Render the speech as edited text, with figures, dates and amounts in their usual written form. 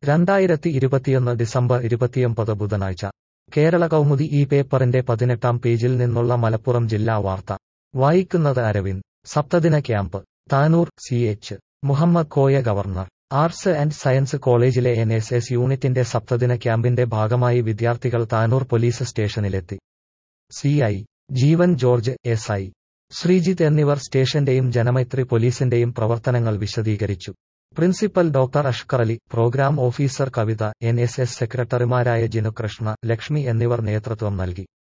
2021 December 29 ബുധനാഴ്ച കേരള കൗമുദി ഈ പേപ്പറിന്റെ 18-ാം പേജിൽ നിന്നുള്ള മലപ്പുറം ജില്ലാ വാർത്ത വായിക്കുന്നത് അരവിന്ദ്. സപ്തദിന camp Tanur. CH Muhammad Koya governor. Arts and science കോളേജിലെ NSS യൂണിറ്റിന്റെ സപ്തദിന ക്യാമ്പിന്റെ ഭാഗമായി വിദ്യാർത്ഥികൾ താനൂർ പോലീസ് സ്റ്റേഷനിലെത്തി. CI Jeevan George, SI Sreejith എന്നിവർ സ്റ്റേഷന്റെയും ജനമൈത്രി പോലീസിന്റെയും പ്രവർത്തനങ്ങൾ വിശദീകരിച്ചു. Principal doctor Ashkarali, programme officer Kavitha, NSS സെക്രട്ടറിമാരായ ജിനുകൃഷ്ണ, ലക്ഷ്മി എന്നിവർ നേതൃത്വം നൽകി.